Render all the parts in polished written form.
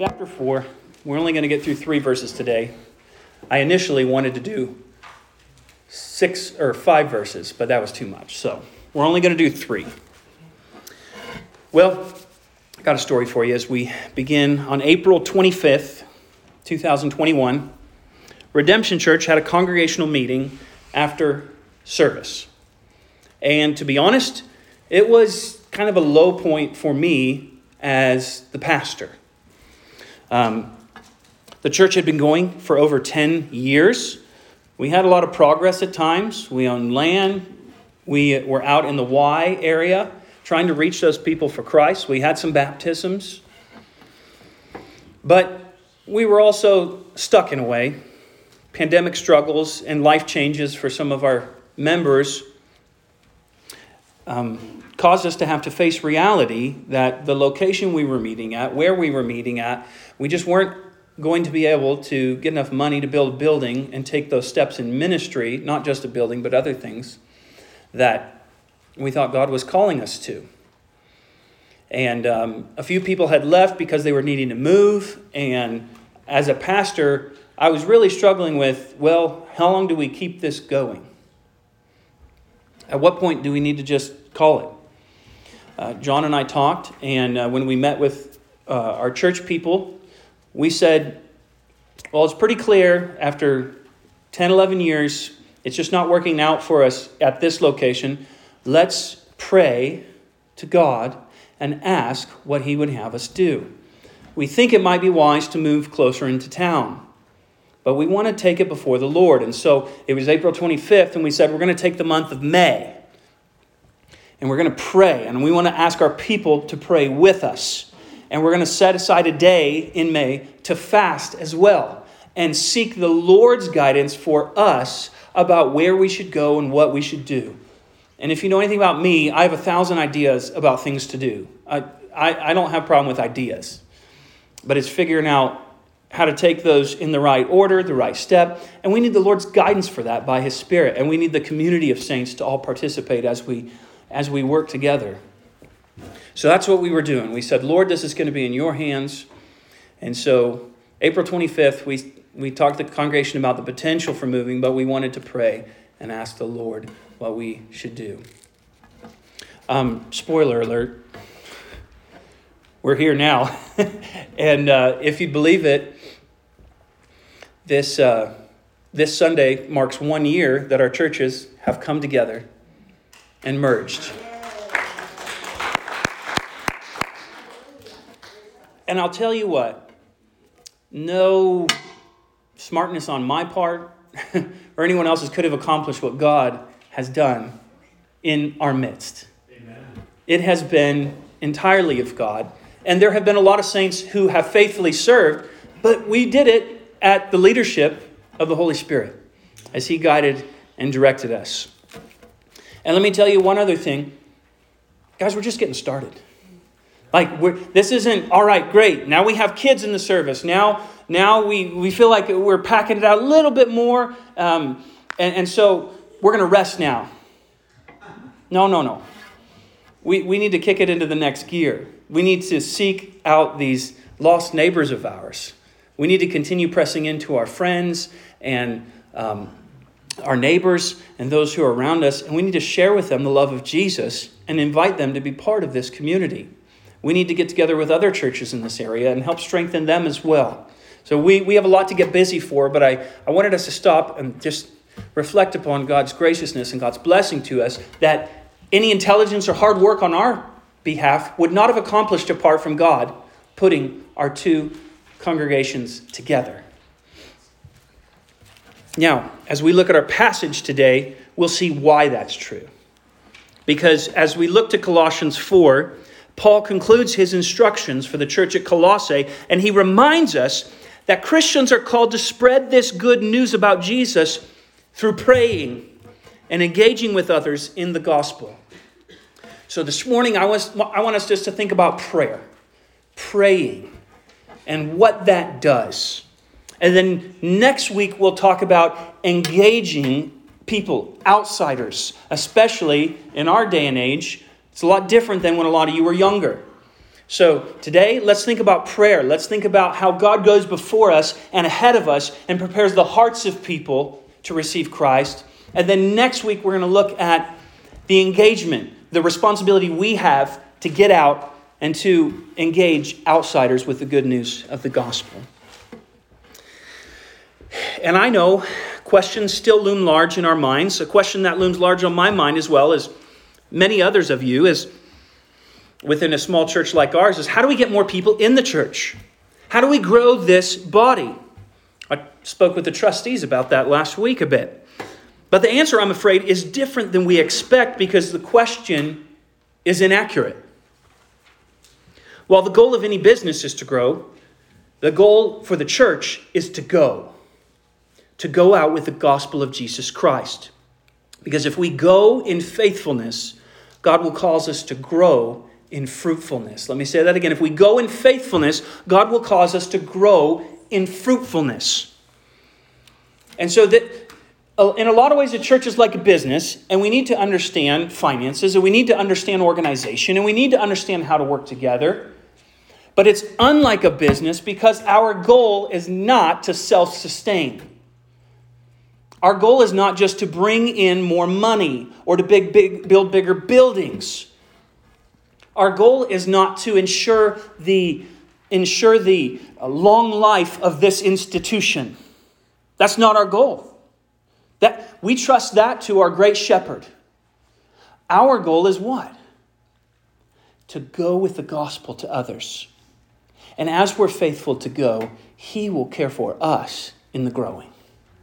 chapter 4. We're only going to get through 3 verses today. I initially wanted to do 6 or 5 verses, but that was too much. So we're only going to do 3. Well, I got a story for you as we begin. On April 25th, 2021, Redemption Church had a congregational meeting after service. And to be honest, it was kind of a low point for me as the pastor. The church had been going for over 10 years. We had a lot of progress at times. We owned land. We were out in the Y area trying to reach those people for Christ. We had some baptisms. But we were also stuck in a way. Pandemic struggles and life changes for some of our members caused us to have to face reality that the location we were meeting at, where we were meeting at, we just weren't going to be able to get enough money to build a building and take those steps in ministry, not just a building, but other things that we thought God was calling us to. And a few people had left because they were needing to move. And as a pastor, I was really struggling with, well, how long do we keep this going? At what point do we need to just call it? John and I talked, and when we met with our church people, we said, well, it's pretty clear after 10, 11 years, it's just not working out for us at this location. Let's pray to God and ask what He would have us do. We think it might be wise to move closer into town, but we want to take it before the Lord. And so it was April 25th, and we said we're going to take the month of May. And we're going to pray, and we want to ask our people to pray with us. And we're going to set aside a day in May to fast as well and seek the Lord's guidance for us about where we should go and what we should do. And if you know anything about me, I have 1,000 ideas about things to do. I don't have a problem with ideas, but it's figuring out how to take those in the right order, the right step. And we need the Lord's guidance for that by His Spirit. And we need the community of saints to all participate as we work together. So that's what we were doing. We said, Lord, this is going to be in your hands. And so April 25th, we talked to the congregation about the potential for moving, but we wanted to pray and ask the Lord what we should do. Spoiler alert. We're here now. And if you believe it, this Sunday marks 1 year that our churches have come together and merged. And I'll tell you what, no smartness on my part or anyone else's could have accomplished what God has done in our midst. Amen. It has been entirely of God. And there have been a lot of saints who have faithfully served, but we did it at the leadership of the Holy Spirit as He guided and directed us. And let me tell you one other thing. Guys, we're just getting started. This isn't, all right, great. Now we have kids in the service. Now we feel like we're packing it out a little bit more. And so we're going to rest now. No. We need to kick it into the next gear. We need to seek out these lost neighbors of ours. We need to continue pressing into our friends and our neighbors and those who are around us. And we need to share with them the love of Jesus and invite them to be part of this community. We need to get together with other churches in this area and help strengthen them as well. So we have a lot to get busy for, but I wanted us to stop and just reflect upon God's graciousness and God's blessing to us, that any intelligence or hard work on our behalf would not have accomplished apart from God putting our two congregations together. Now, as we look at our passage today, we'll see why that's true. Because as we look to Colossians 4, Paul concludes his instructions for the church at Colossae, and he reminds us that Christians are called to spread this good news about Jesus through praying and engaging with others in the gospel. So this morning, I want us just to think about prayer, praying, and what that does. And then next week, we'll talk about engaging people, outsiders, especially in our day and age. It's a lot different than when a lot of you were younger. So today, let's think about prayer. Let's think about how God goes before us and ahead of us and prepares the hearts of people to receive Christ. And then next week, we're going to look at the engagement, the responsibility we have to get out and to engage outsiders with the good news of the gospel. And I know questions still loom large in our minds. A question that looms large on my mind as well as many others of you is within a small church like ours is how do we get more people in the church? How do we grow this body? I spoke with the trustees about that last week a bit. But the answer, I'm afraid, is different than we expect because the question is inaccurate. While the goal of any business is to grow, the goal for the church is to go out with the gospel of Jesus Christ. Because if we go in faithfulness, God will cause us to grow in fruitfulness. Let me say that again. If we go in faithfulness, God will cause us to grow in fruitfulness. And so that in a lot of ways, the church is like a business, and we need to understand finances, and we need to understand organization, and we need to understand how to work together. But it's unlike a business because our goal is not to self-sustain. Our goal is not just to bring in more money or to build bigger buildings. Our goal is not to ensure the long life of this institution. That's not our goal. That we trust that to our great shepherd. Our goal is what? To go with the gospel to others. And as we're faithful to go, He will care for us in the growing.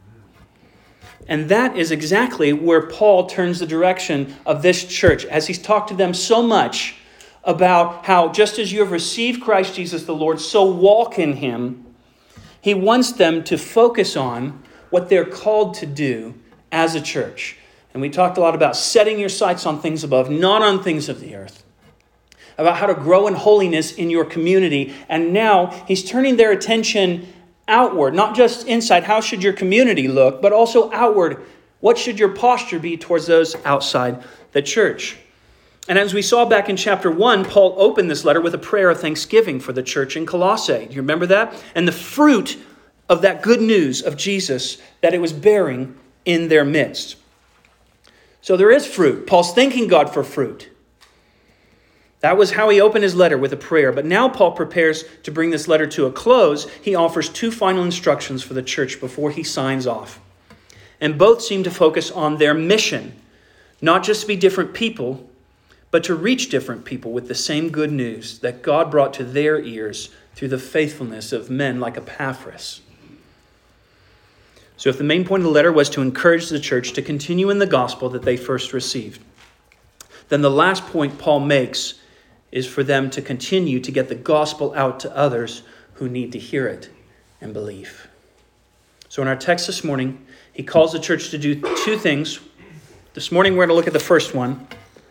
And that is exactly where Paul turns the direction of this church as he's talked to them so much about how just as you have received Christ Jesus the Lord, so walk in Him. He wants them to focus on what they're called to do as a church. And we talked a lot about setting your sights on things above, not on things of the earth. About how to grow in holiness in your community. And now he's turning their attention outward, not just inside. How should your community look? But also outward. What should your posture be towards those outside the church? And as we saw back in chapter 1, Paul opened this letter with a prayer of thanksgiving for the church in Colossae. Do you remember that? And the fruit of that good news of Jesus that it was bearing in their midst. So there is fruit. Paul's thanking God for fruit. That was how he opened his letter, with a prayer. But now Paul prepares to bring this letter to a close. He offers two final instructions for the church before he signs off. And both seem to focus on their mission. Not just to be different people, but to reach different people with the same good news that God brought to their ears through the faithfulness of men like Epaphras. So if the main point of the letter was to encourage the church to continue in the gospel that they first received, then the last point Paul makes is for them to continue to get the gospel out to others who need to hear it and believe. So in our text this morning, he calls the church to do two things. This morning we're going to look at the first one.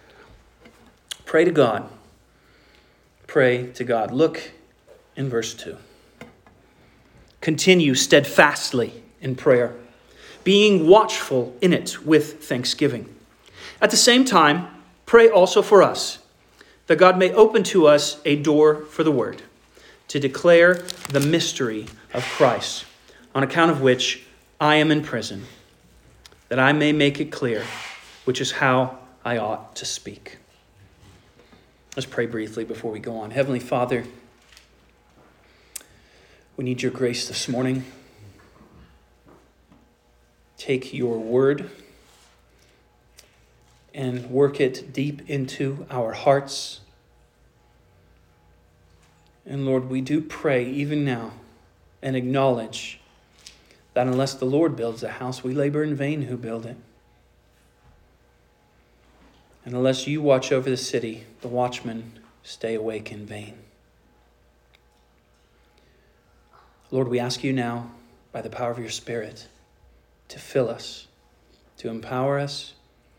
Pray to God. Pray to God. Look in verse 2. Continue steadfastly in prayer, being watchful in it with thanksgiving. At the same time, pray also for us, that God may open to us a door for the word, to declare the mystery of Christ, on account of which I am in prison, that I may make it clear, which is how I ought to speak. Let's pray briefly before we go on. Heavenly Father, we need your grace this morning. Take your word and work it deep into our hearts. And Lord, we do pray even now and acknowledge that unless the Lord builds a house, we labor in vain who build it. And unless you watch over the city, the watchmen stay awake in vain. Lord, we ask you now, by the power of your Spirit, to fill us, to empower us,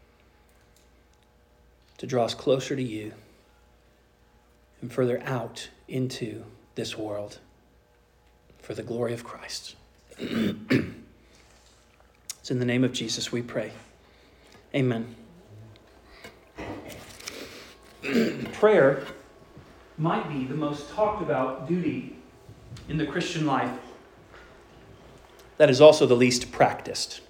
to draw us closer to you and further out into this world for the glory of Christ. It's in the name of Jesus we pray. Amen. Prayer might be the most talked about duty in the Christian life that is also the least practiced.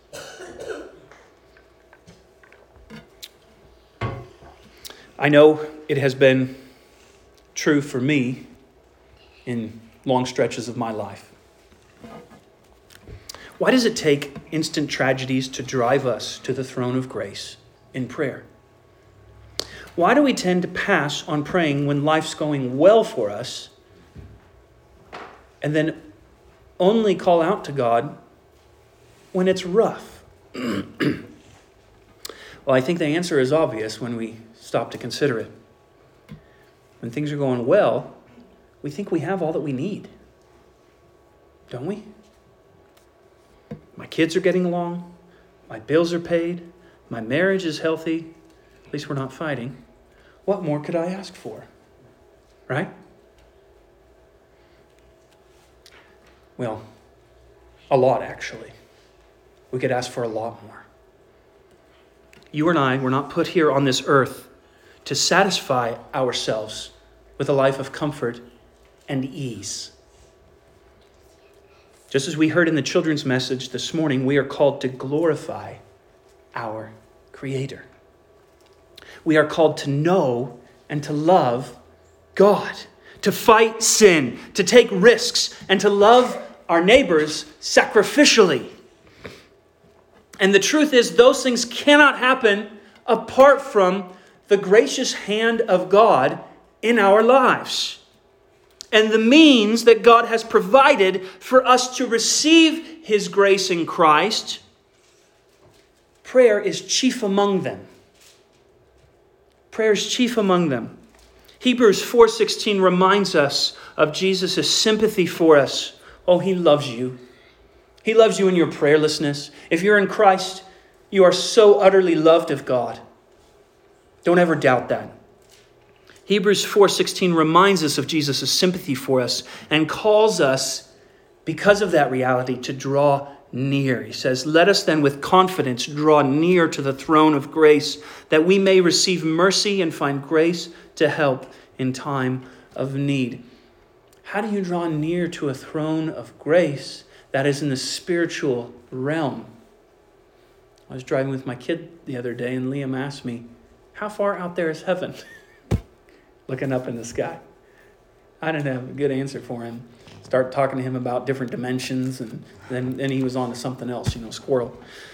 I know it has been true for me in long stretches of my life. Why does it take instant tragedies to drive us to the throne of grace in prayer? Why do we tend to pass on praying when life's going well for us and then only call out to God when it's rough? Well, I think the answer is obvious when we stop to consider it. When things are going well, we think we have all that we need. Don't we? My kids are getting along. My bills are paid. My marriage is healthy. At least we're not fighting. What more could I ask for? Right? Well, a lot actually. We could ask for a lot more. You and I were not put here on this earth to satisfy ourselves with a life of comfort and ease. Just as we heard in the children's message this morning, we are called to glorify our Creator. We are called to know and to love God, to fight sin, to take risks, and to love our neighbors sacrificially. And the truth is, those things cannot happen apart from the gracious hand of God in our lives. And the means that God has provided for us to receive His grace in Christ, prayer is chief among them. Prayer is chief among them. Hebrews 4:16 reminds us of Jesus' sympathy for us. Oh, He loves you. He loves you in your prayerlessness. If you're in Christ, you are so utterly loved of God. Don't ever doubt that. Hebrews 4:16 reminds us of Jesus' sympathy for us and calls us, because of that reality, to draw near. He says, "Let us then with confidence draw near to the throne of grace, that we may receive mercy and find grace to help in time of need." How do you draw near to a throne of grace that is in the spiritual realm? I was driving with my kid the other day and Liam asked me, "How far out there is heaven?" Looking up in the sky. I didn't have a good answer for him. Start talking to him about different dimensions, and then he was on to something else, squirrel.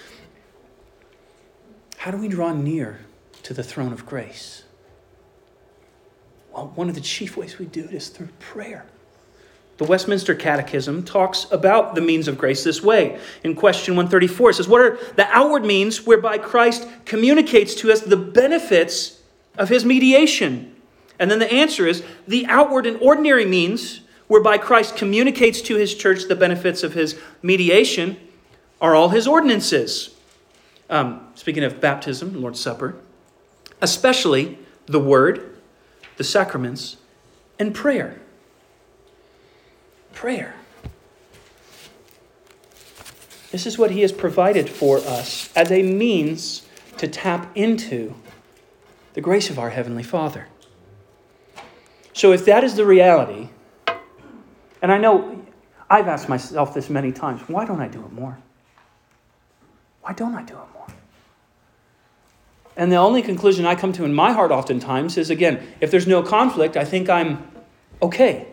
How do we draw near to the throne of grace? Well, one of the chief ways we do it is through prayer. The Westminster Catechism talks about the means of grace this way. In question 134, it says, "What are the outward means whereby Christ communicates to us the benefits of His mediation?" And then the answer is, the outward and ordinary means whereby Christ communicates to His church the benefits of His mediation are all His ordinances. Speaking of baptism, Lord's Supper, especially the Word, the sacraments, and prayer. Prayer. This is what He has provided for us as a means to tap into the grace of our Heavenly Father. So if that is the reality, and I know I've asked myself this many times, why don't I do it more? Why don't I do it more? And the only conclusion I come to in my heart oftentimes is, again, if there's no conflict, I think I'm okay.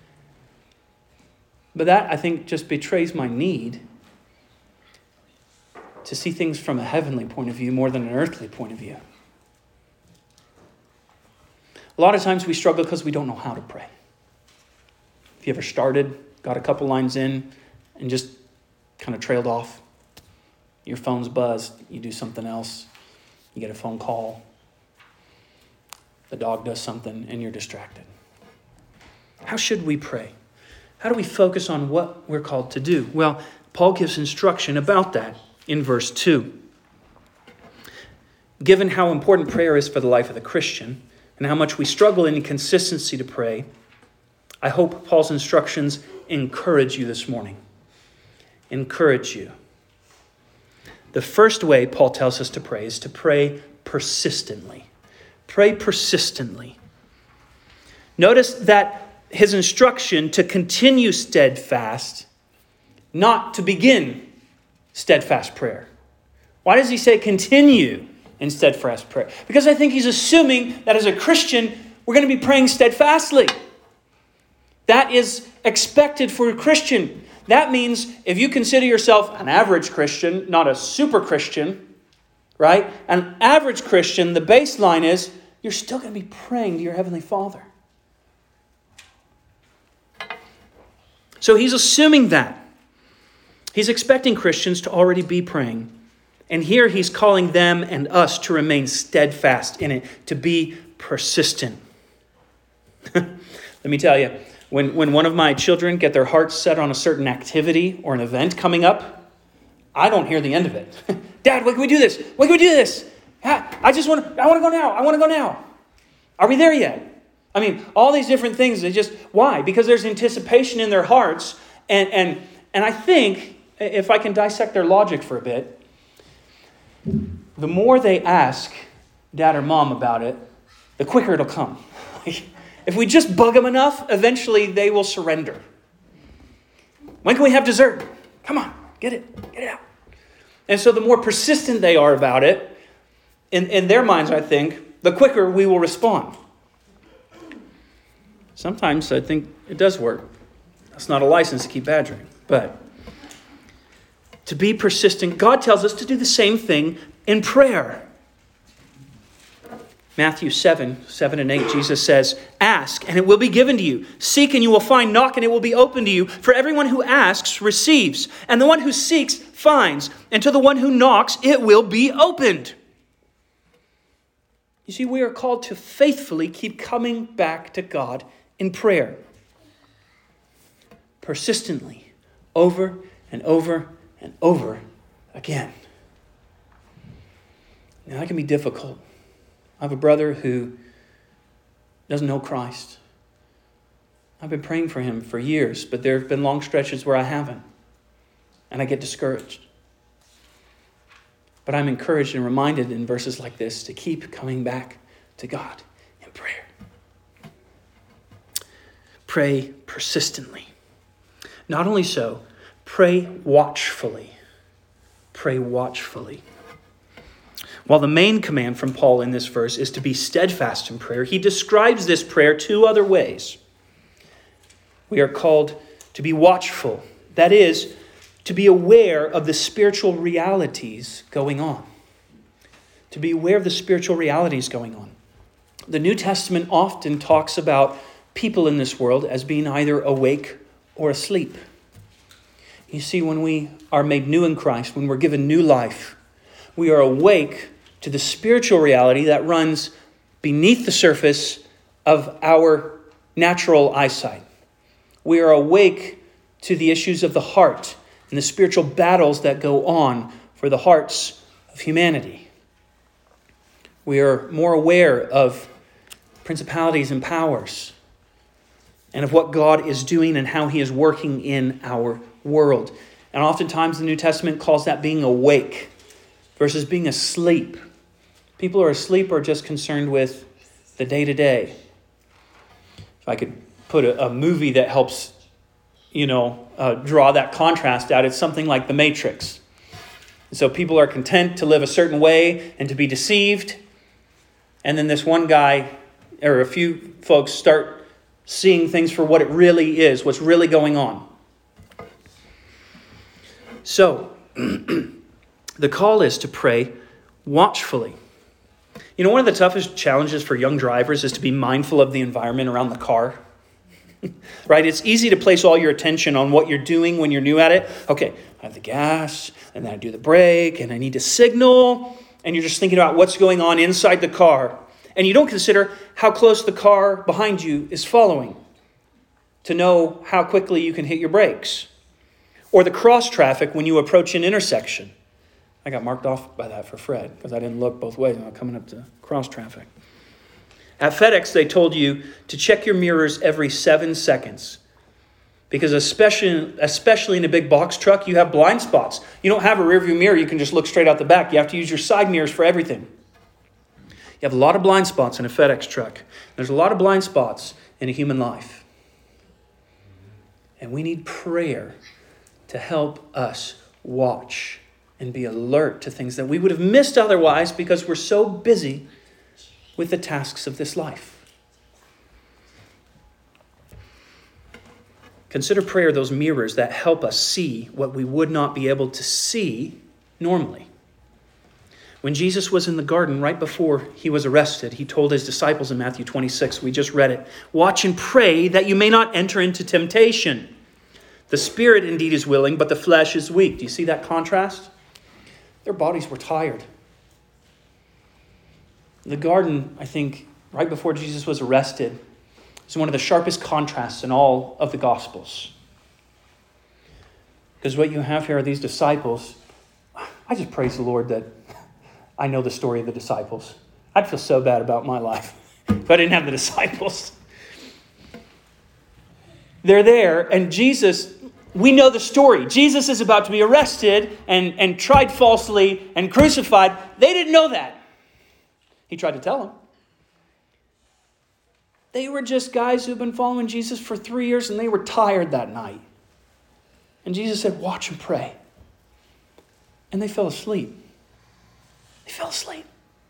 But that, I think, just betrays my need to see things from a heavenly point of view more than an earthly point of view. A lot of times we struggle because we don't know how to pray. If you ever started, got a couple lines in, and just kind of trailed off, your phone's buzzed, you do something else, you get a phone call, the dog does something, and you're distracted. How should we pray? How do we focus on what we're called to do? Well, Paul gives instruction about that in verse 2. Given how important prayer is for the life of the Christian, and how much we struggle in consistency to pray, I hope Paul's instructions encourage you this morning. Encourage you. The first way Paul tells us to pray is to pray persistently. Pray persistently. Notice that his instruction to continue steadfast, not to begin steadfast prayer. Why does he say continue in steadfast prayer? Because I think he's assuming that as a Christian, we're going to be praying steadfastly. That is expected for a Christian. That means if you consider yourself an average Christian, not a super Christian, right? An average Christian, the baseline is you're still going to be praying to your Heavenly Father. So he's assuming that. He's expecting Christians to already be praying. And here he's calling them and us to remain steadfast in it, to be persistent. Let me tell you, when one of my children get their hearts set on a certain activity or an event coming up, I don't hear the end of it. Dad, when can we do this? When can we do this? I want to go now. I want to go now. Are we there yet? I mean, all these different things, why? Because there's anticipation in their hearts. And I think, if I can dissect their logic for a bit, the more they ask Dad or Mom about it, the quicker it'll come. If we just bug them enough, eventually they will surrender. When can we have dessert? Come on, get it out. And so the more persistent they are about it, in their minds, I think, the quicker we will respond. Sometimes I think it does work. That's not a license to keep badgering. But to be persistent, God tells us to do the same thing in prayer. Matthew 7 and 8, Jesus says, "Ask, and it will be given to you. Seek, and you will find. Knock, and it will be opened to you. For everyone who asks receives, and the one who seeks finds. And to the one who knocks, it will be opened." You see, we are called to faithfully keep coming back to God in prayer. Persistently, over and over and over again. Now, that can be difficult. I have a brother who doesn't know Christ. I've been praying for him for years, but there have been long stretches where I haven't. And I get discouraged. But I'm encouraged and reminded in verses like this to keep coming back to God in prayer. Pray persistently. Not only so, pray watchfully. Pray watchfully. While the main command from Paul in this verse is to be steadfast in prayer, he describes this prayer two other ways. We are called to be watchful. That is, to be aware of the spiritual realities going on. To be aware of the spiritual realities going on. The New Testament often talks about people in this world as being either awake or asleep. You see, when we are made new in Christ, when we're given new life, we are awake to the spiritual reality that runs beneath the surface of our natural eyesight. We are awake to the issues of the heart and the spiritual battles that go on for the hearts of humanity. We are more aware of principalities and powers and of what God is doing and how he is working in our world. And oftentimes the New Testament calls that being awake versus being asleep. People who are asleep are just concerned with the day-to-day. If I could put a movie that helps, draw that contrast out, it's something like The Matrix. So people are content to live a certain way and to be deceived. And then this one guy, or a few folks, start seeing things for what it really is, what's really going on. So, the call is to pray watchfully. One of the toughest challenges for young drivers is to be mindful of the environment around the car. Right? It's easy to place all your attention on what you're doing when you're new at it. Okay, I have the gas, and then I do the brake, and I need to signal. And you're just thinking about what's going on inside the car. And you don't consider how close the car behind you is following to know how quickly you can hit your brakes. Or the cross traffic when you approach an intersection. I got marked off by that for Fred because I didn't look both ways when I was coming up to cross traffic. At FedEx, they told you to check your mirrors every 7 seconds because especially in a big box truck, you have blind spots. You don't have a rearview mirror. You can just look straight out the back. You have to use your side mirrors for everything. You have a lot of blind spots in a FedEx truck. There's a lot of blind spots in a human life. And we need prayer to help us watch and be alert to things that we would have missed otherwise because we're so busy with the tasks of this life. Consider prayer those mirrors that help us see what we would not be able to see normally. When Jesus was in the garden right before he was arrested, he told his disciples in Matthew 26, we just read it, "Watch and pray that you may not enter into temptation. The spirit indeed is willing, but the flesh is weak." Do you see that contrast? Their bodies were tired. The garden, I think, right before Jesus was arrested, is one of the sharpest contrasts in all of the Gospels. Because what you have here are these disciples. I just praise the Lord that I know the story of the disciples. I'd feel so bad about my life if I didn't have the disciples. They're there, and Jesus, we know the story. Jesus is about to be arrested and tried falsely and crucified. They didn't know that. He tried to tell them. They were just guys who've been following Jesus for 3 years, and they were tired that night. And Jesus said, "Watch and pray." And they fell asleep. They fell asleep.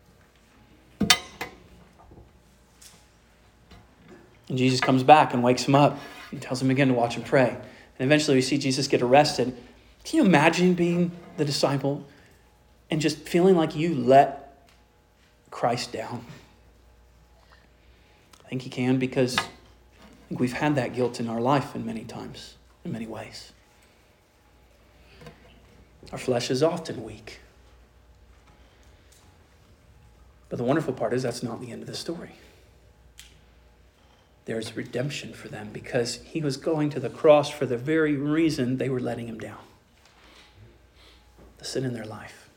And Jesus comes back and wakes them up and tells them again to watch and pray. And eventually we see Jesus get arrested. Can you imagine being the disciple and just feeling like you let Christ down? I think he can, because I think we've had that guilt in our life in many times, in many ways. Our flesh is often weak. But the wonderful part is that's not the end of the story. There's redemption for them because he was going to the cross for the very reason they were letting him down. The sin in their life.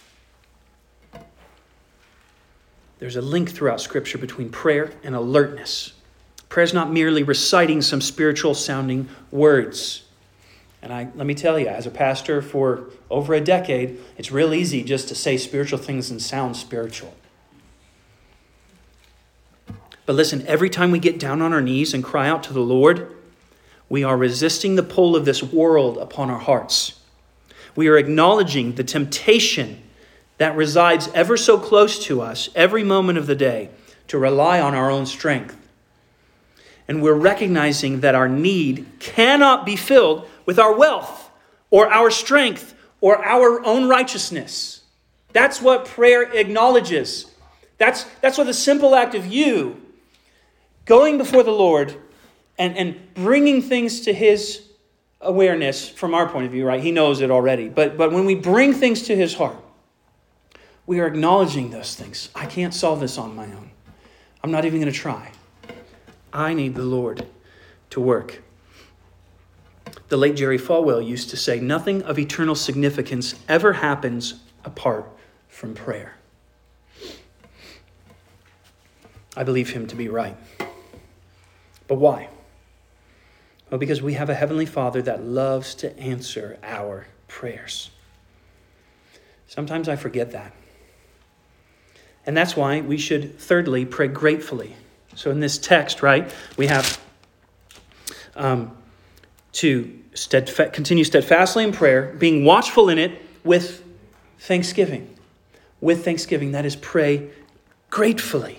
There's a link throughout Scripture between prayer and alertness. Prayer is not merely reciting some spiritual sounding words. And let me tell you, as a pastor for over a decade, it's real easy just to say spiritual things and sound spiritual. But listen, every time we get down on our knees and cry out to the Lord, we are resisting the pull of this world upon our hearts. We are acknowledging the temptation that resides ever so close to us every moment of the day to rely on our own strength. And we're recognizing that our need cannot be filled with our wealth or our strength or our own righteousness. That's what prayer acknowledges. That's what the simple act of you going before the Lord and bringing things to his awareness from our point of view, right? He knows it already. But when we bring things to his heart, we are acknowledging those things. I can't solve this on my own. I'm not even going to try. I need the Lord to work. The late Jerry Falwell used to say, nothing of eternal significance ever happens apart from prayer. I believe him to be right. But why? Well, because we have a Heavenly Father that loves to answer our prayers. Sometimes I forget that. And that's why we should, thirdly, pray gratefully. So in this text, right, we have to continue steadfastly in prayer, being watchful in it with thanksgiving. With thanksgiving, that is, pray gratefully.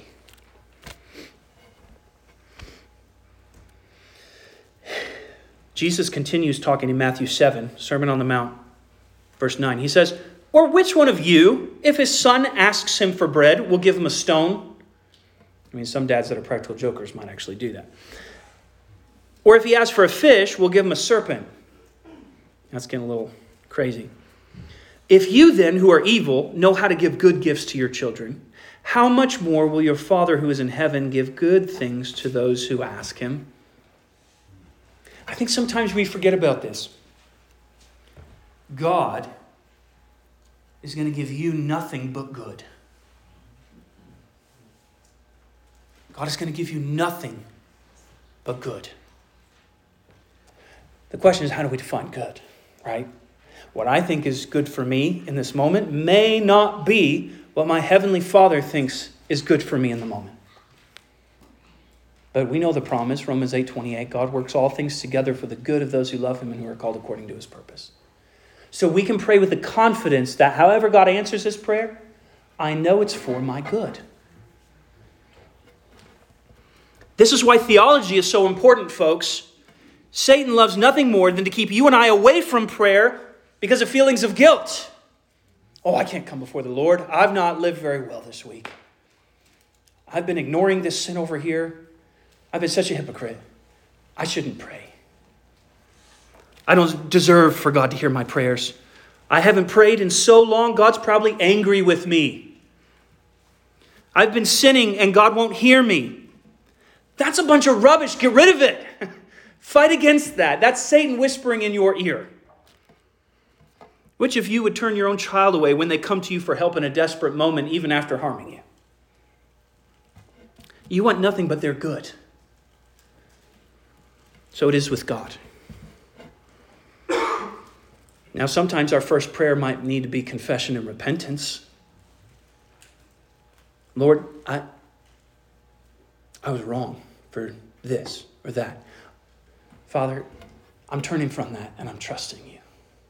Jesus continues talking in Matthew 7, Sermon on the Mount, verse 9. He says, "Or which one of you, if his son asks him for bread, will give him a stone?" I mean, some dads that are practical jokers might actually do that. "Or if he asks for a fish, we'll give him a serpent." That's getting a little crazy. "If you then, who are evil, know how to give good gifts to your children, how much more will your Father who is in heaven give good things to those who ask him?" I think sometimes we forget about this. God is going to give you nothing but good. God is going to give you nothing but good. The question is, how do we define good, right? What I think is good for me in this moment may not be what my Heavenly Father thinks is good for me in the moment. But we know the promise, Romans 8:28, God works all things together for the good of those who love him and who are called according to his purpose. So we can pray with the confidence that however God answers this prayer, I know it's for my good. This is why theology is so important, folks. Satan loves nothing more than to keep you and I away from prayer because of feelings of guilt. Oh, I can't come before the Lord. I've not lived very well this week. I've been ignoring this sin over here. I've been such a hypocrite. I shouldn't pray. I don't deserve for God to hear my prayers. I haven't prayed in so long, God's probably angry with me. I've been sinning and God won't hear me. That's a bunch of rubbish. Get rid of it. Fight against that. That's Satan whispering in your ear. Which of you would turn your own child away when they come to you for help in a desperate moment, even after harming you? You want nothing but their good. So it is with God. Now, sometimes our first prayer might need to be confession and repentance. Lord, I was wrong for this or that. Father, I'm turning from that and I'm trusting you.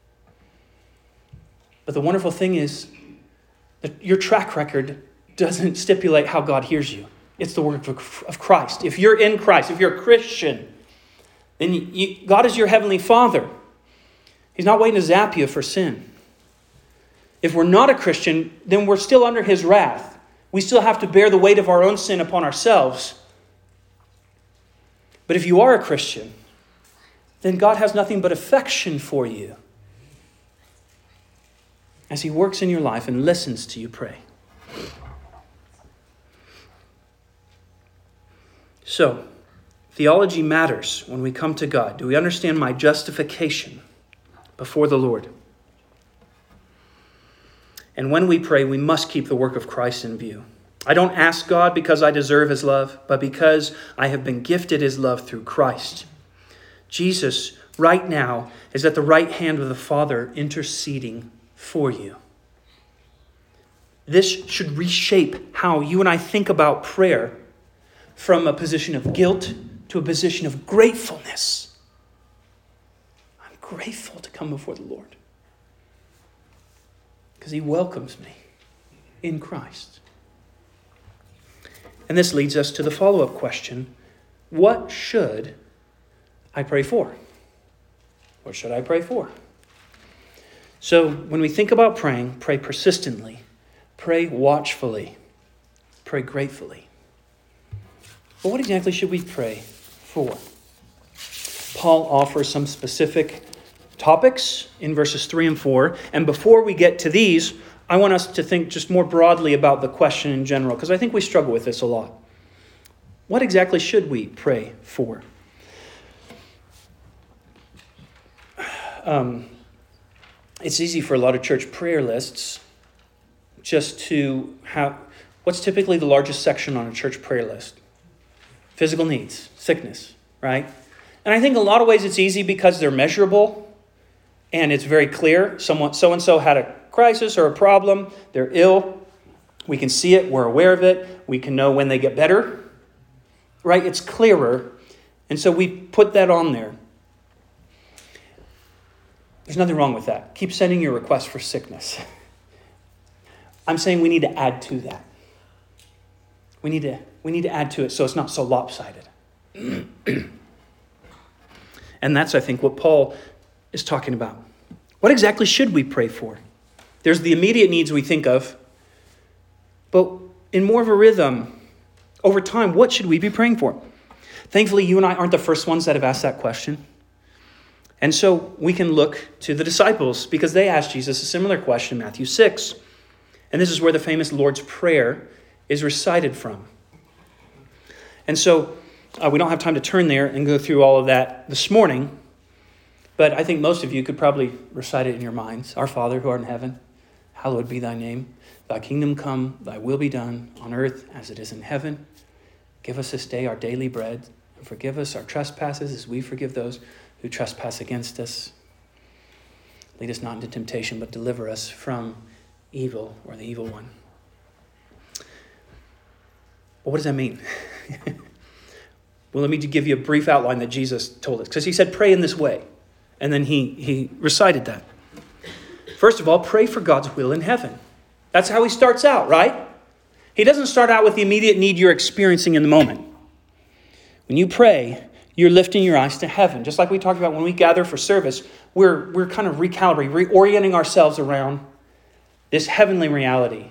But the wonderful thing is that your track record doesn't stipulate how God hears you. It's the work of Christ. If you're in Christ, if you're a Christian, then God is your heavenly Father. He's not waiting to zap you for sin. If we're not a Christian, then we're still under his wrath. We still have to bear the weight of our own sin upon ourselves. But if you are a Christian, then God has nothing but affection for you as he works in your life and listens to you pray. So, theology matters when we come to God. Do we understand my justification before the Lord? And when we pray, we must keep the work of Christ in view. I don't ask God because I deserve his love, but because I have been gifted his love through Christ. Jesus, right now, is at the right hand of the Father interceding for you. This should reshape how you and I think about prayer from a position of guilt to a position of gratefulness. I'm grateful to come before the Lord because he welcomes me in Christ. And this leads us to the follow-up question. What should I pray for? What should I pray for? So when we think about praying, pray persistently, pray watchfully, pray gratefully. But what exactly should we pray for? Paul offers some specific topics in verses 3 and 4. And before we get to these, I want us to think just more broadly about the question in general, because I think we struggle with this a lot. What exactly should we pray for? It's easy for a lot of church prayer lists just to have, what's typically the largest section on a church prayer list? Physical needs, sickness, right? And I think in a lot of ways it's easy because they're measurable and it's very clear. So-and-so had a crisis or a problem. They're ill. We can see it. We're aware of it. We can know when they get better, right? It's clearer. And so we put that on there. There's nothing wrong with that. Keep sending your request for sickness. I'm saying we need to add to that. We need to add to it so it's not so lopsided. And that's, I think, what Paul is talking about. What exactly should we pray for? There's the immediate needs we think of, but in more of a rhythm, over time, what should we be praying for? Thankfully, you and I aren't the first ones that have asked that question. And so we can look to the disciples because they asked Jesus a similar question in Matthew 6. And this is where the famous Lord's Prayer is recited from. And so we don't have time to turn there and go through all of that this morning. But I think most of you could probably recite it in your minds. Our Father who art in heaven, hallowed be thy name. Thy kingdom come, thy will be done on earth as it is in heaven. Give us this day our daily bread and forgive us our trespasses as we forgive those who trespass against us. Lead us not into temptation, but deliver us from evil or the evil one. But what does that mean? Well, let me give you a brief outline that Jesus told us. Because he said, pray in this way. And then he recited that. First of all, pray for God's will in heaven. That's how he starts out, right? He doesn't start out with the immediate need you're experiencing in the moment. When you pray, you're lifting your eyes to heaven. Just like we talked about when we gather for service, we're kind of recalibrating, reorienting ourselves around this heavenly reality.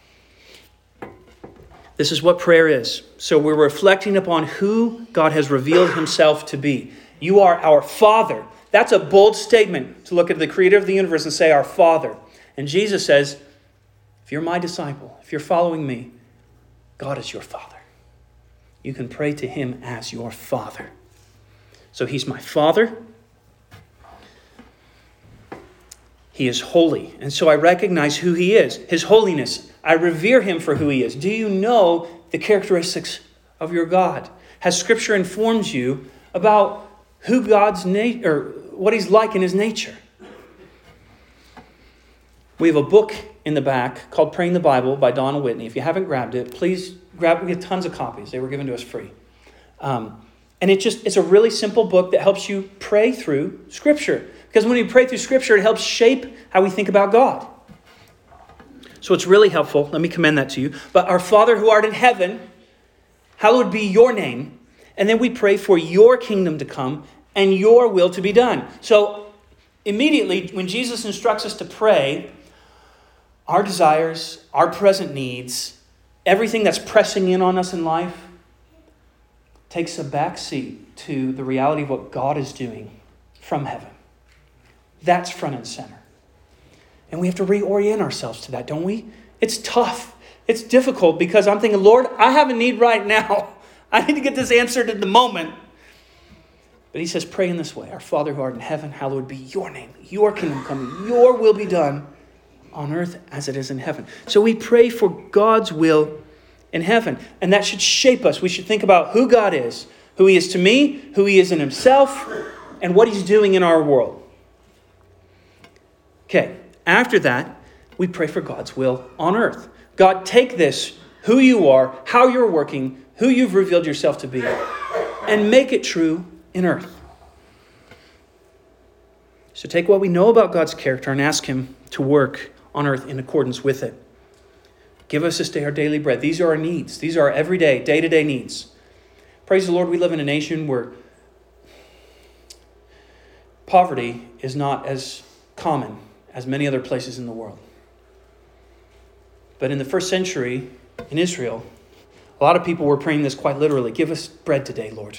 This is what prayer is. So we're reflecting upon who God has revealed himself to be. You are our Father. That's a bold statement to look at the Creator of the universe and say, our Father. And Jesus says, if you're my disciple, if you're following me, God is your Father. You can pray to him as your Father. So he's my Father. He is holy. And so I recognize who he is, his holiness. I revere him for who he is. Do you know the characteristics of your God? Has Scripture informed you about who God's nature, or what he's like in his nature? We have a book in the back called Praying the Bible by Donald Whitney. If you haven't grabbed it, please grab it. We get tons of copies. They were given to us free. And it's a really simple book that helps you pray through Scripture. Because when you pray through Scripture, it helps shape how we think about God. So it's really helpful. Let me commend that to you. But our Father who art in heaven, hallowed be your name. And then we pray for your kingdom to come and your will to be done. So immediately, when Jesus instructs us to pray, our desires, our present needs, everything that's pressing in on us in life takes a back seat to the reality of what God is doing from heaven. That's front and center. And we have to reorient ourselves to that, don't we? It's tough. It's difficult because I'm thinking, Lord, I have a need right now. I need to get this answered in the moment. But he says, pray in this way. Our Father who art in heaven, hallowed be your name. Your kingdom come. Your will be done on earth as it is in heaven. So we pray for God's will in heaven. And that should shape us. We should think about who God is, who he is to me, who he is in himself, and what he's doing in our world. Okay, after that, we pray for God's will on earth. God, take this, who you are, how you're working, who you've revealed yourself to be, and make it true in earth. So take what we know about God's character and ask him to work on earth in accordance with it. Give us this day our daily bread. These are our needs. These are our everyday, day-to-day needs. Praise the Lord, we live in a nation where poverty is not as common as many other places in the world. But in the first century in Israel, a lot of people were praying this quite literally. Give us bread today, Lord.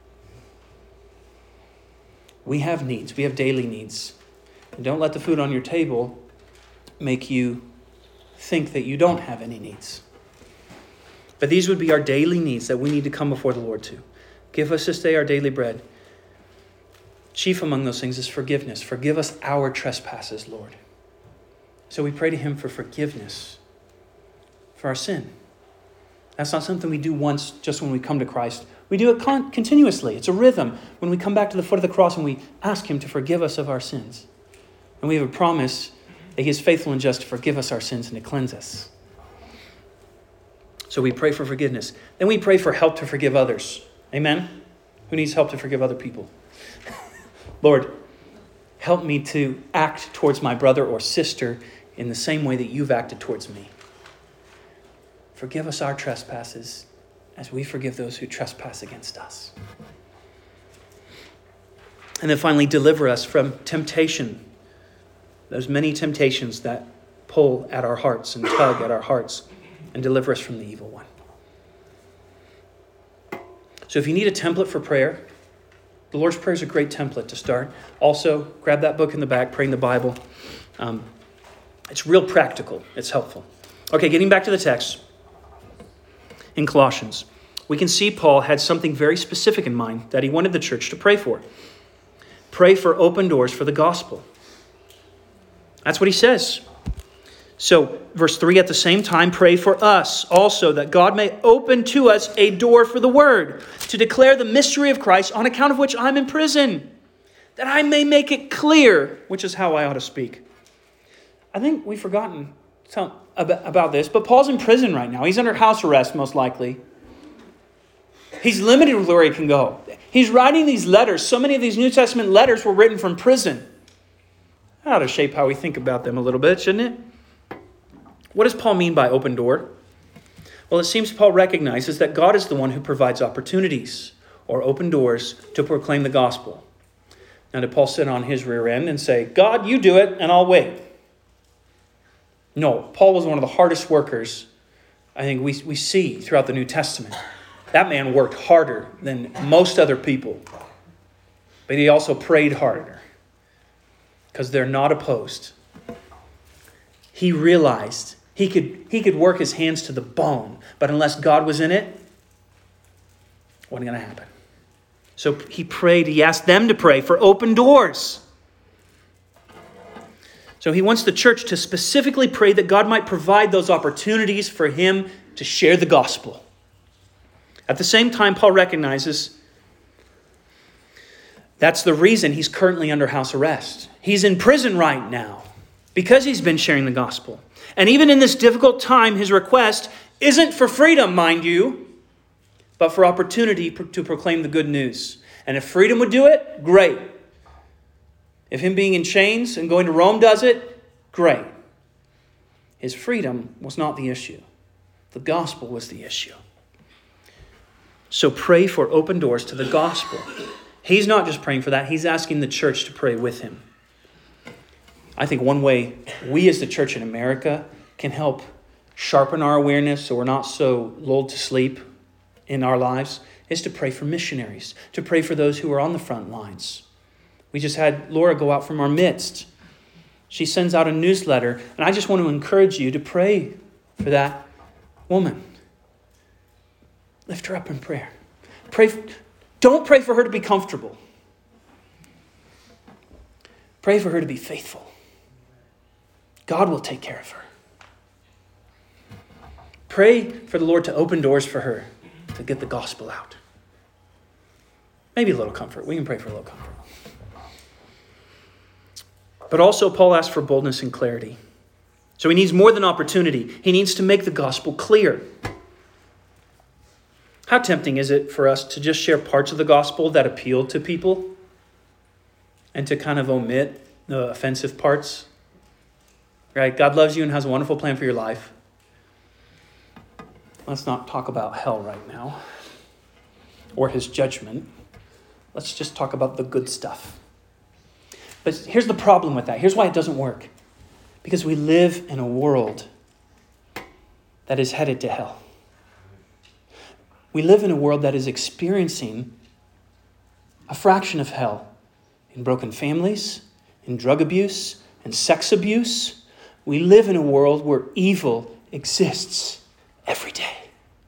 We have needs. We have daily needs. And don't let the food on your table make you think that you don't have any needs. But these would be our daily needs that we need to come before the Lord to. Give us this day our daily bread. Chief among those things is forgiveness. Forgive us our trespasses, Lord. So we pray to him for forgiveness for our sin. That's not something we do once just when we come to Christ. We do it continuously. It's a rhythm when we come back to the foot of the cross and we ask him to forgive us of our sins. And we have a promise that he is faithful and just to forgive us our sins and to cleanse us. So we pray for forgiveness. Then we pray for help to forgive others. Amen? Who needs help to forgive other people? Lord, help me to act towards my brother or sister in the same way that you've acted towards me. Forgive us our trespasses as we forgive those who trespass against us. And then finally, deliver us from temptation. Those many temptations that pull at our hearts and tug at our hearts, and deliver us from the evil one. So if you need a template for prayer, the Lord's Prayer is a great template to start. Also, grab that book in the back, Praying the Bible. It's real practical. It's helpful. Okay, getting back to the text. In Colossians, we can see Paul had something very specific in mind that he wanted the church to pray for. Pray for open doors for the gospel. That's what he says. So, verse 3, at the same time, pray for us also that God may open to us a door for the word, to declare the mystery of Christ, on account of which I'm in prison, that I may make it clear, which is how I ought to speak. I think we've forgotten about this, but Paul's in prison right now. He's under house arrest, most likely. He's limited with where he can go. He's writing these letters. So many of these New Testament letters were written from prison. That ought to shape how we think about them a little bit, shouldn't it? What does Paul mean by open door? Well, it seems Paul recognizes that God is the one who provides opportunities or open doors to proclaim the gospel. Now, did Paul sit on his rear end and say, God, you do it and I'll wait? No, Paul was one of the hardest workers I think we see throughout the New Testament. That man worked harder than most other people. But he also prayed harder because they're not opposed. He realized he could work his hands to the bone, but unless God was in it, it wasn't going to happen. So he prayed, he asked them to pray for open doors. So he wants the church to specifically pray that God might provide those opportunities for him to share the gospel. At the same time, Paul recognizes that's the reason he's currently under house arrest. He's in prison right now because he's been sharing the gospel. And even in this difficult time, his request isn't for freedom, mind you, but for opportunity to proclaim the good news. And if freedom would do it, great. If him being in chains and going to Rome does it, great. His freedom was not the issue. The gospel was the issue. So pray for open doors to the gospel. He's not just praying for that. He's asking the church to pray with him. I think one way we as the church in America can help sharpen our awareness so we're not so lulled to sleep in our lives is to pray for missionaries, to pray for those who are on the front lines. We just had Laura go out from our midst. She sends out a newsletter, and I just want to encourage you to pray for that woman. Lift her up in prayer. Don't pray for her to be comfortable. Pray for her to be faithful. God will take care of her. Pray for the Lord to open doors for her to get the gospel out. Maybe a little comfort. We can pray for a little comfort. But also Paul asks for boldness and clarity. So he needs more than opportunity. He needs to make the gospel clear. How tempting is it for us to just share parts of the gospel that appeal to people and to kind of omit the offensive parts? Right? God loves you and has a wonderful plan for your life. Let's not talk about hell right now or his judgment. Let's just talk about the good stuff. But here's the problem with that. Here's why it doesn't work. Because we live in a world that is headed to hell. We live in a world that is experiencing a fraction of hell in broken families, in drug abuse, in sex abuse. We live in a world where evil exists every day.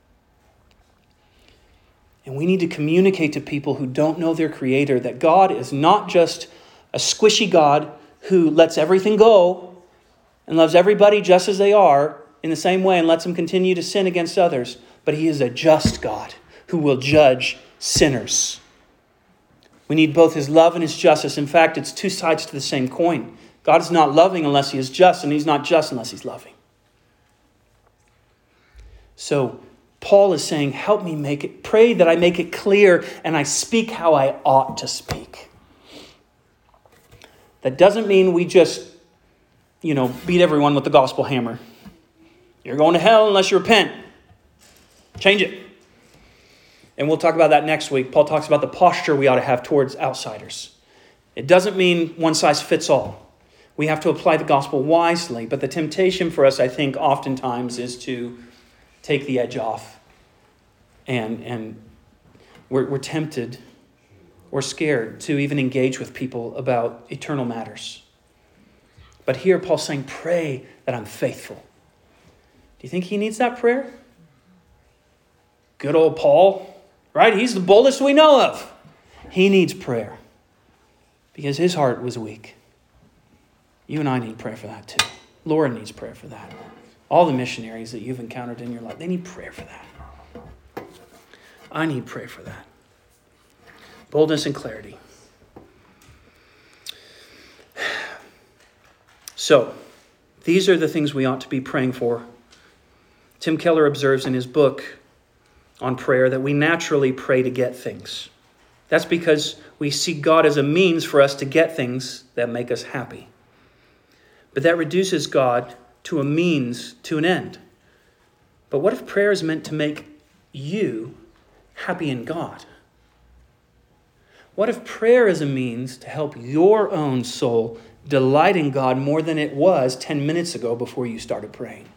And we need to communicate to people who don't know their Creator that God is not just a squishy God who lets everything go and loves everybody just as they are in the same way and lets them continue to sin against others. But he is a just God who will judge sinners. We need both his love and his justice. In fact, it's two sides to the same coin. God is not loving unless he is just, and he's not just unless he's loving. So Paul is saying, help me pray that I make it clear and I speak how I ought to speak. That doesn't mean we just, beat everyone with the gospel hammer. You're going to hell unless you repent. Change it. And we'll talk about that next week. Paul talks about the posture we ought to have towards outsiders. It doesn't mean one size fits all. We have to apply the gospel wisely. But the temptation for us, I think, oftentimes is to take the edge off. And we're tempted or scared to even engage with people about eternal matters. But here Paul's saying, pray that I'm faithful. Do you think he needs that prayer? Good old Paul, right? He's the boldest we know of. He needs prayer because his heart was weak. You and I need prayer for that too. Laura needs prayer for that. All the missionaries that you've encountered in your life, they need prayer for that. I need prayer for that. Boldness and clarity. So, these are the things we ought to be praying for. Tim Keller observes in his book on prayer that we naturally pray to get things. That's because we see God as a means for us to get things that make us happy. But that reduces God to a means to an end. But what if prayer is meant to make you happy in God? What if prayer is a means to help your own soul delight in God more than it was 10 minutes ago before you started praying?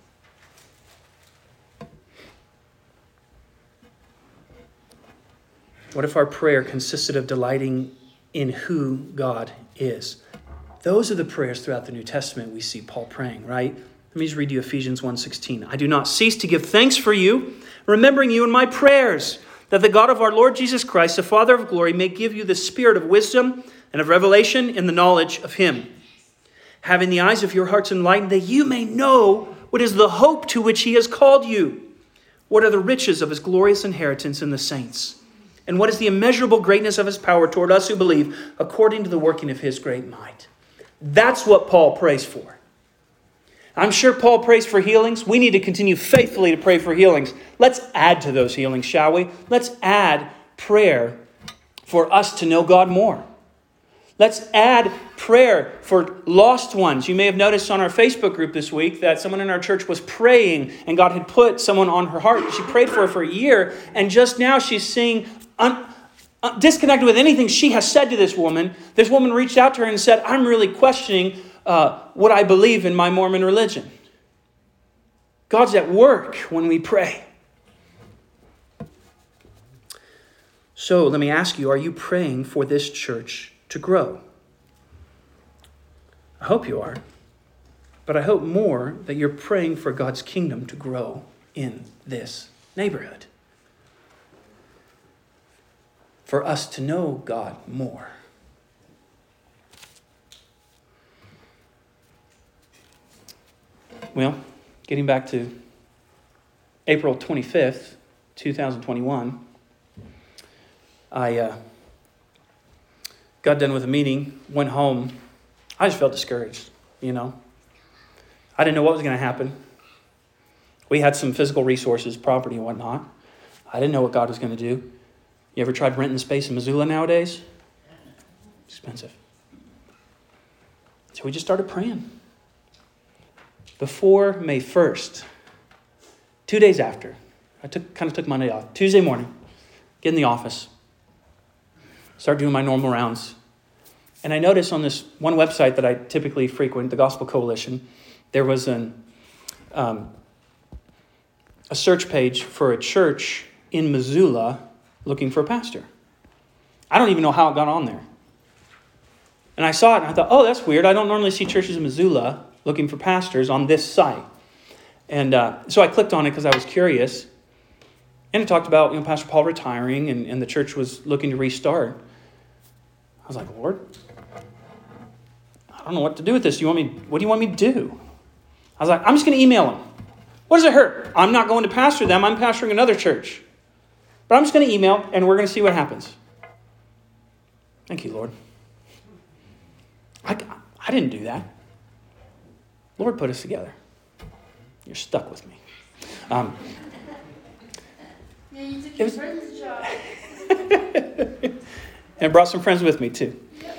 What if our prayer consisted of delighting in who God is? Those are the prayers throughout the New Testament we see Paul praying, right? Let me just read you Ephesians 1:16. I do not cease to give thanks for you, remembering you in my prayers, that the God of our Lord Jesus Christ, the Father of glory, may give you the spirit of wisdom and of revelation in the knowledge of him, having the eyes of your hearts enlightened, that you may know what is the hope to which he has called you, what are the riches of his glorious inheritance in the saints, and what is the immeasurable greatness of his power toward us who believe, according to the working of his great might. That's what Paul prays for. I'm sure Paul prays for healings. We need to continue faithfully to pray for healings. Let's add to those healings, shall we? Let's add prayer for us to know God more. Let's add prayer for lost ones. You may have noticed on our Facebook group this week that someone in our church was praying and God had put someone on her heart. She prayed for her for a year, and just now she's seeing disconnected with anything she has said to this woman. This woman reached out to her and said, I'm really questioning what I believe in my Mormon religion. God's at work when we pray. So let me ask you, are you praying for this church to grow? I hope you are. But I hope more that you're praying for God's kingdom to grow in this neighborhood. For us to know God more. Well, getting back to April 25th, 2021, I got done with a meeting, went home. I just felt discouraged, I didn't know what was going to happen. We had some physical resources, property and whatnot. I didn't know what God was going to do. You ever tried renting space in Missoula nowadays? Expensive. So we just started praying. Before May 1st, 2 days after, I took Monday off. Tuesday morning, get in the office, start doing my normal rounds. And I noticed on this one website that I typically frequent, the Gospel Coalition, there was a search page for a church in Missoula looking for a pastor. I don't even know how it got on there. And I saw it and I thought, oh, that's weird. I don't normally see churches in Missoula looking for pastors on this site. And so I clicked on it because I was curious. And it talked about Pastor Paul retiring and the church was looking to restart. I was like, Lord, I don't know what to do with this. What do you want me to do? I was like, I'm just going to email them. What does it hurt? I'm not going to pastor them. I'm pastoring another church. But I'm just going to email and we're going to see what happens. Thank you, Lord. I didn't do that. Lord put us together. You're stuck with me. Yeah, you took your friend's job. And brought some friends with me too.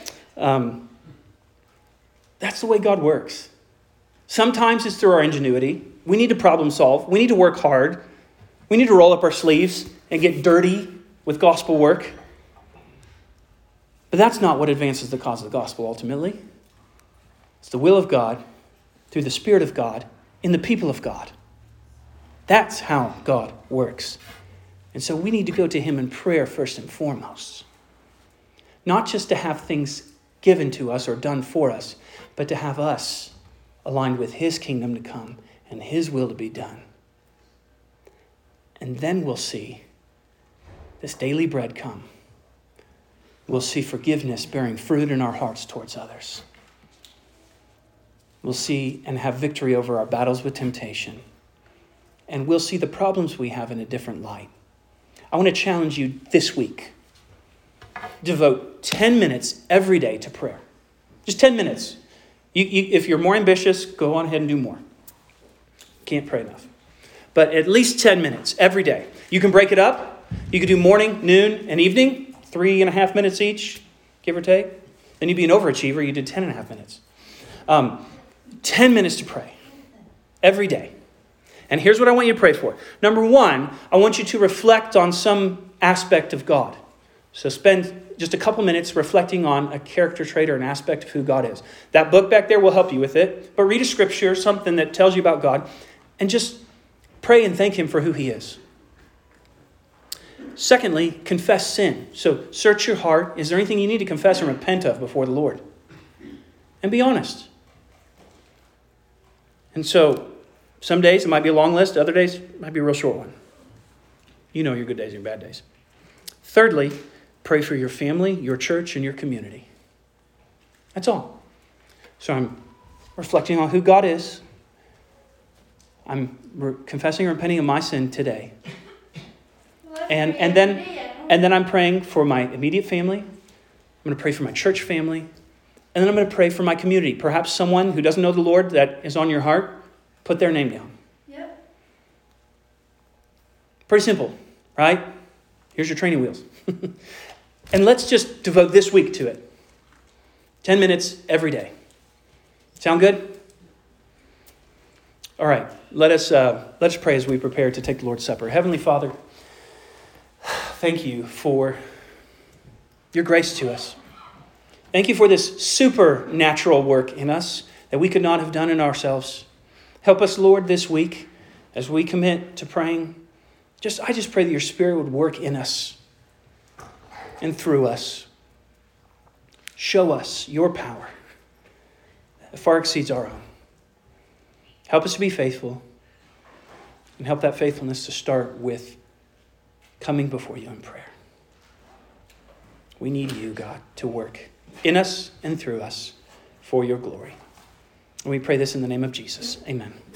That's the way God works. Sometimes it's through our ingenuity. We need to problem solve. We need to work hard. We need to roll up our sleeves and get dirty with gospel work. But that's not what advances the cause of the gospel ultimately. It's the will of God through the Spirit of God in the people of God. That's how God works. And so we need to go to him in prayer first and foremost. Not just to have things given to us or done for us, but to have us aligned with his kingdom to come and his will to be done. And then we'll see this daily bread come. We'll see forgiveness bearing fruit in our hearts towards others. We'll see and have victory over our battles with temptation. And we'll see the problems we have in a different light. I want to challenge you this week. Devote 10 minutes every day to prayer. Just 10 minutes. If you're more ambitious, go on ahead and do more. Can't pray enough. But at least 10 minutes every day. You can break it up. You could do morning, noon, and evening, 3.5 minutes each, give or take. Then you'd be an overachiever. You did 10.5 minutes. 10 minutes to pray every day. And here's what I want you to pray for. Number one, I want you to reflect on some aspect of God. So spend just a couple minutes reflecting on a character trait or an aspect of who God is. That book back there will help you with it. But read a scripture, something that tells you about God, and just pray and thank him for who he is. Secondly, confess sin. So search your heart. Is there anything you need to confess and repent of before the Lord? And be honest. And so some days it might be a long list. Other days it might be a real short one. You know your good days and your bad days. Thirdly, pray for your family, your church, and your community. That's all. So I'm reflecting on who God is. I'm confessing and repenting of my sin today. And then I'm praying for my immediate family. I'm going to pray for my church family. And then I'm going to pray for my community. Perhaps someone who doesn't know the Lord that is on your heart, put their name down. Yep. Pretty simple, right? Here's your training wheels. And let's just devote this week to it. 10 minutes every day. Sound good? All right. Let's pray as we prepare to take the Lord's Supper. Heavenly Father, thank you for your grace to us. Thank you for this supernatural work in us that we could not have done in ourselves. Help us, Lord, this week as we commit to praying. I just pray that your Spirit would work in us and through us. Show us your power that far exceeds our own. Help us to be faithful, and help that faithfulness to start with coming before you in prayer. We need you, God, to work in us and through us for your glory. And we pray this in the name of Jesus. Amen.